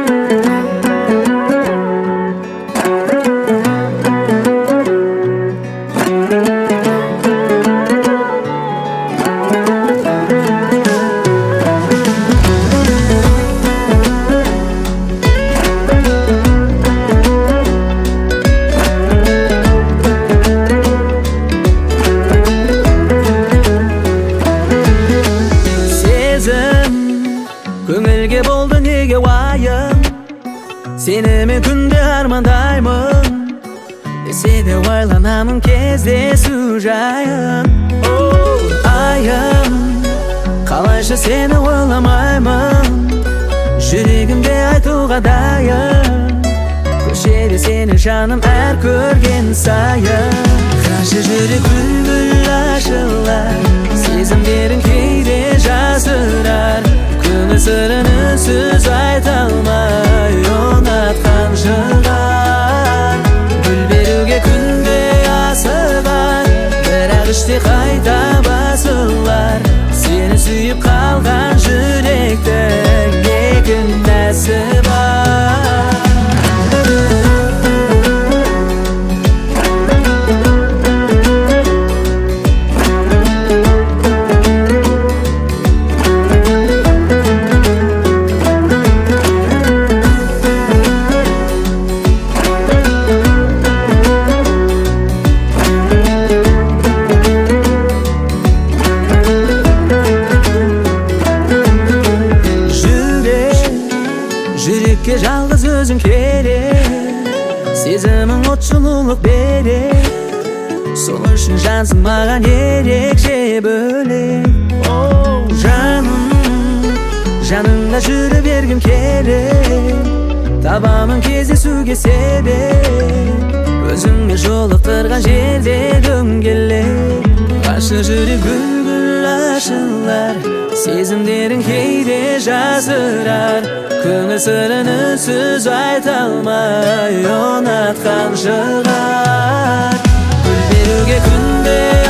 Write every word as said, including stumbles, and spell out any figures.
Көңілге болды неге уайым, сені мен күнде армандаймын. Десе де ойланамын кездесу жайын. Оу, айым, қалайша сені ойламаймын, жүрегімде айтуға дайын. Көшеде сені жаным әр көрген сайын. Қашы жүрек бүлбүл ашылар, сезімдерін кейде жасырар. Көңіл сырын үнсіз айта алмай ұнатқан шығар. Гүл беруге күнде асығар, бірақ іште қайта басылар. Сені сүйіп қалған жүректің не күнәсі бар. Жүрекке жалғыз өзің керек, сезімің от жылулық берек. Сол үшін жансың маған ерекше бөлек. Оу, жаным, жаныңда жүре бергім керек. Табамын кездесуге себеп, өзіңе жолықтырған жерде дөңгелек. Қашы жүрек бүлбүл ашылар, сезімдерін кейде жасырар. Көңіл сырын үнсіз айта алмай ұнатқан шығар. Гүл беруге күнде